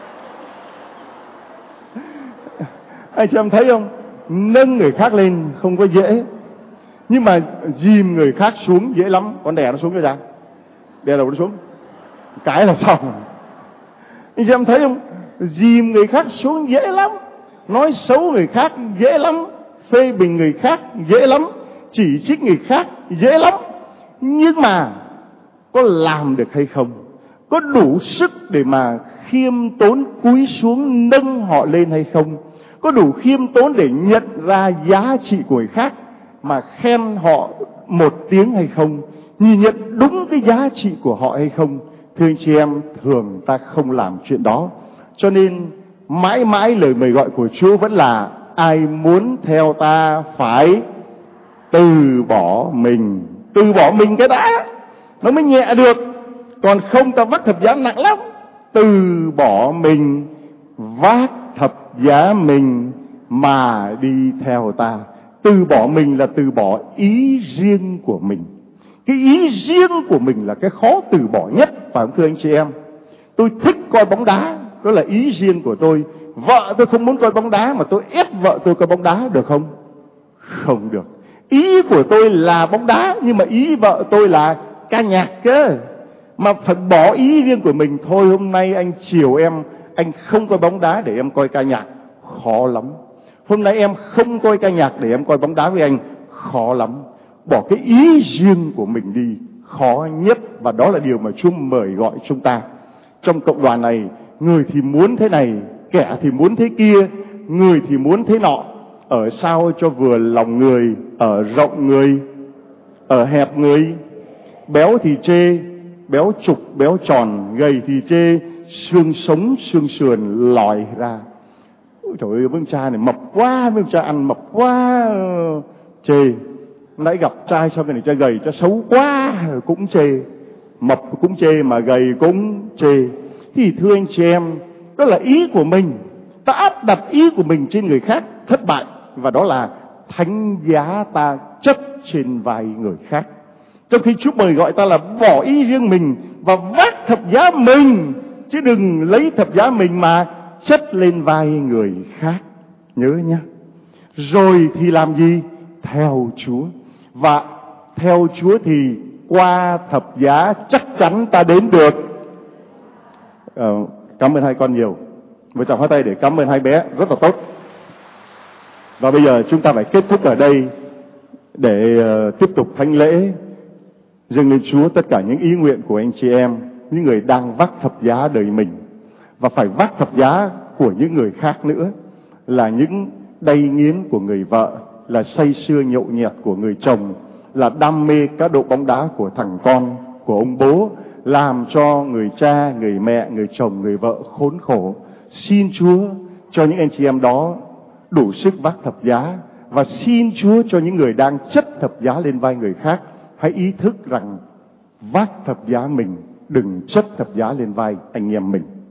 Anh chị em thấy không? Nâng người khác lên không có dễ, nhưng mà dìm người khác xuống dễ lắm. Con đè nó xuống cho ra, đè đầu nó xuống cái là xong. Anh chị em thấy không? Dìm người khác xuống dễ lắm, nói xấu người khác dễ lắm, phê bình người khác dễ lắm, chỉ trích người khác dễ lắm. Nhưng mà có làm được hay không? Có đủ sức để mà khiêm tốn cúi xuống nâng họ lên hay không? Có đủ khiêm tốn để nhận ra giá trị của người khác mà khen họ một tiếng hay không? Nhìn nhận đúng cái giá trị của họ hay không? Thưa anh chị em, thường ta không làm chuyện đó. Cho nên mãi mãi lời mời gọi của Chúa vẫn là ai muốn theo ta phải từ bỏ mình. Từ bỏ mình cái đã, nó mới nhẹ được. Còn không ta vác thập giá nặng lắm. Từ bỏ mình vác thập giá mình mà đi theo ta. Từ bỏ mình là từ bỏ ý riêng của mình. Cái ý riêng của mình là cái khó từ bỏ nhất, phải không thưa anh chị em? Tôi thích coi bóng đá, đó là ý riêng của tôi. Vợ tôi không muốn coi bóng đá mà tôi ép vợ tôi coi bóng đá, được không? Không được. Ý của tôi là bóng đá, nhưng mà ý vợ tôi là ca nhạc cơ. Mà phải bỏ ý riêng của mình. Thôi hôm nay anh chiều em, anh không coi bóng đá để em coi ca nhạc, khó lắm. Hôm nay em không coi ca nhạc để em coi bóng đá với anh, khó lắm. Bỏ cái ý riêng của mình đi, khó nhất. Và đó là điều mà Chúa mời gọi chúng ta. Trong cộng đoàn này, người thì muốn thế này, kẻ thì muốn thế kia, người thì muốn thế nọ. Ở sao cho vừa lòng người, ở rộng người, ở hẹp người. Béo thì chê, béo trục, béo tròn, gầy thì chê, xương sống, xương sườn lòi ra. Ôi trời ơi, ông cha này mập quá, ông cha ăn mập quá, chê. Nãy gặp trai sao cái này cha gầy, cha xấu quá, cũng chê. Mập cũng chê, mà gầy cũng chê. Thì thưa anh chị em, đó là ý của mình. Ta áp đặt ý của mình trên người khác, thất bại. Và đó là thánh giá ta chất trên vai người khác. Trong khi Chúa mời gọi ta là bỏ ý riêng mình và vác thập giá mình, chứ đừng lấy thập giá mình mà chất lên vai người khác. Nhớ nhá. Rồi thì làm gì? Theo Chúa. Và theo Chúa thì qua thập giá chắc chắn ta đến được. Ờ, cảm ơn hai con nhiều. Vợ chồng hóa tay để cảm ơn hai bé, rất là tốt. Và bây giờ chúng ta phải kết thúc ở đây để uh, tiếp tục thánh lễ, dâng lên Chúa tất cả những ý nguyện của anh chị em, những người đang vác thập giá đời mình, và phải vác thập giá của những người khác nữa, là những đay nghiến của người vợ, là say sưa nhậu nhẹt của người chồng, là đam mê cá độ bóng đá của thằng con, của ông bố, làm cho người cha, người mẹ, người chồng, người vợ khốn khổ. Xin Chúa cho những anh chị em đó đủ sức vác thập giá, và xin Chúa cho những người đang chất thập giá lên vai người khác, hãy ý thức rằng vác thập giá mình, đừng chất thập giá lên vai anh em mình.